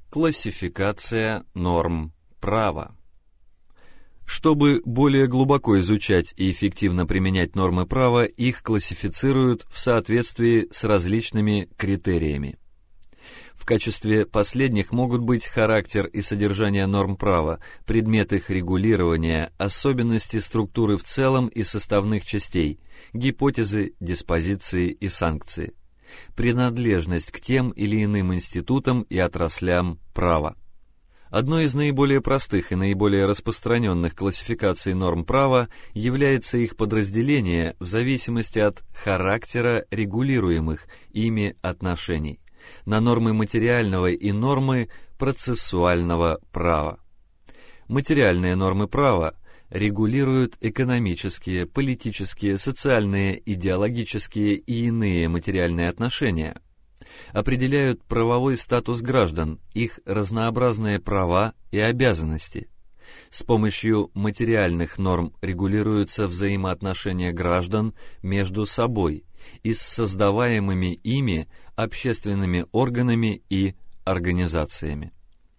Классификация норм права. Чтобы более глубоко изучать и эффективно применять нормы права, их классифицируют в соответствии с различными критериями. В качестве последних могут быть характер и содержание норм права, предмет их регулирования, особенности структуры в целом и составных частей, гипотезы, диспозиции и санкции, принадлежность к тем или иным институтам и отраслям права. Одной из наиболее простых и наиболее распространенных классификаций норм права является их подразделение в зависимости от характера регулируемых ими отношений на нормы материального и нормы процессуального права. Материальные нормы права регулируют экономические, политические, социальные, идеологические и иные материальные отношения, определяют правовой статус граждан, их разнообразные права и обязанности. С помощью материальных норм регулируются взаимоотношения граждан между собой и с создаваемыми ими общественными органами и организациями.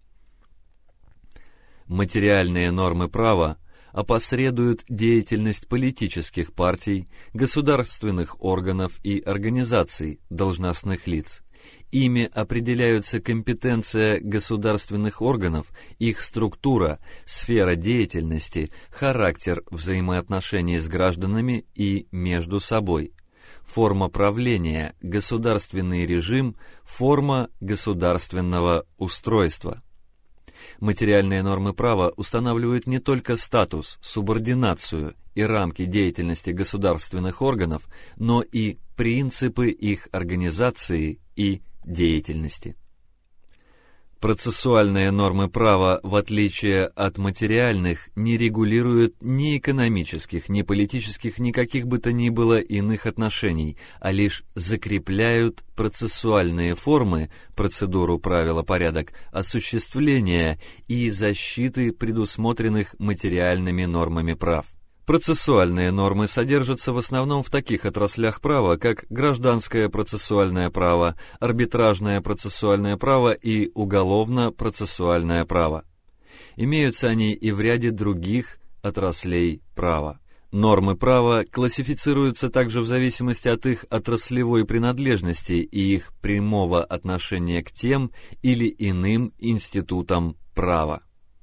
Материальные нормы права опосредуют деятельность политических партий, государственных органов и организаций, должностных лиц. Ими определяются компетенция государственных органов, их структура, сфера деятельности, характер взаимоотношений с гражданами и между собой, форма правления, государственный режим, форма государственного устройства. Материальные нормы права устанавливают не только статус, субординацию и рамки деятельности государственных органов, но и принципы их организации и деятельности. Процессуальные нормы права, в отличие от материальных, не регулируют ни экономических, ни политических, никаких бы то ни было иных отношений, а лишь закрепляют процессуальные формы, процедуру, правила, порядок, осуществления и защиты предусмотренных материальными нормами прав. Процессуальные нормы содержатся в основном в таких отраслях права, как гражданское процессуальное право, арбитражное процессуальное право и уголовно-процессуальное право. Имеются они и в ряде других отраслей права. Нормы права классифицируются также в зависимости от их отраслевой принадлежности и их прямого отношения к тем или иным институтам права.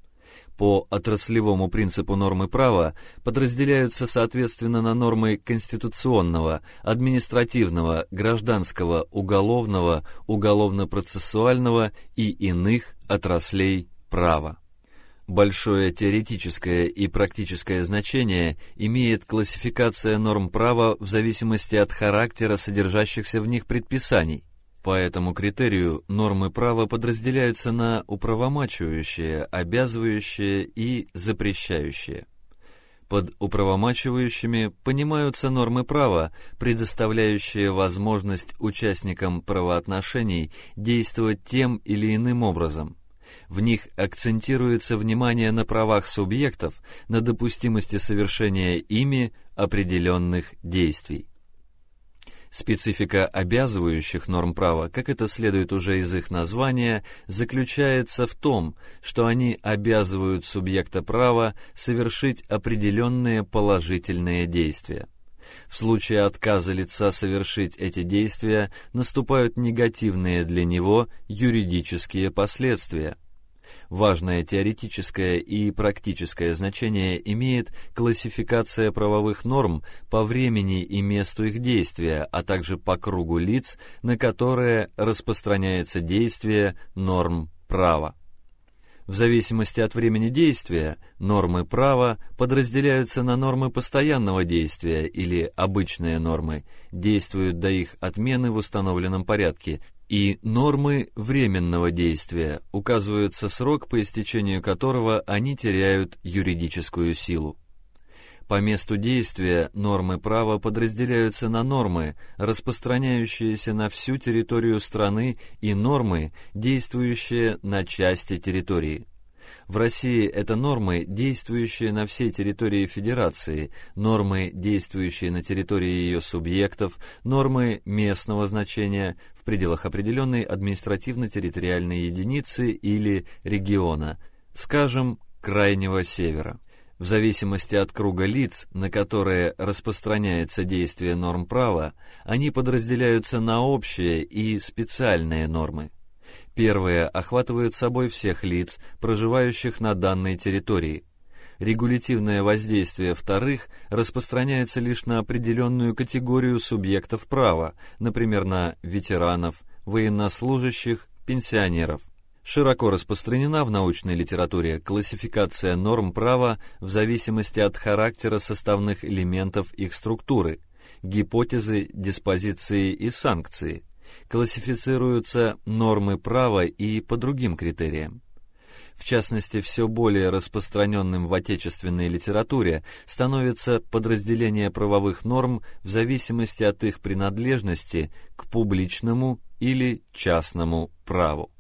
По отраслевому принципу нормы права подразделяются соответственно на нормы конституционного, административного, гражданского, уголовного, уголовно-процессуального и иных отраслей права. Большое теоретическое и практическое значение имеет классификация норм права в зависимости от характера содержащихся в них предписаний. По этому критерию нормы права подразделяются на управомачивающие, обязывающие и запрещающие. Под управомачивающими понимаются нормы права, предоставляющие возможность участникам правоотношений действовать тем или иным образом. В них акцентируется внимание на правах субъектов, на допустимости совершения ими определенных действий. Специфика обязывающих норм права, как это следует уже из их названия, заключается в том, что они обязывают субъекта права совершить определенные положительные действия. В случае отказа лица совершить эти действия наступают негативные для него юридические последствия. Важное теоретическое и практическое значение имеет классификация правовых норм по времени и месту их действия, а также по кругу лиц, на которые распространяется действие норм права. В зависимости от времени действия нормы права подразделяются на нормы постоянного действия или обычные нормы, действуют до их отмены в установленном порядке, и нормы временного действия, указывается срок, по истечению которого они теряют юридическую силу. По месту действия нормы права подразделяются на нормы, распространяющиеся на всю территорию страны, и нормы, действующие на части территории. В России это нормы, действующие на всей территории Федерации, нормы, действующие на территории ее субъектов, нормы местного значения в пределах определенной административно-территориальной единицы или региона, скажем, Крайнего Севера. В зависимости от круга лиц, на которые распространяется действие норм права, они подразделяются на общие и специальные нормы. Первые охватывают собой всех лиц, проживающих на данной территории. Регулятивное воздействие вторых распространяется лишь на определенную категорию субъектов права, например, на ветеранов, военнослужащих, пенсионеров. Широко распространена в научной литературе классификация норм права в зависимости от характера составных элементов их структуры, гипотезы, диспозиции и санкции. Классифицируются нормы права и по другим критериям. В частности, все более распространенным в отечественной литературе становится подразделение правовых норм в зависимости от их принадлежности к публичному или частному праву.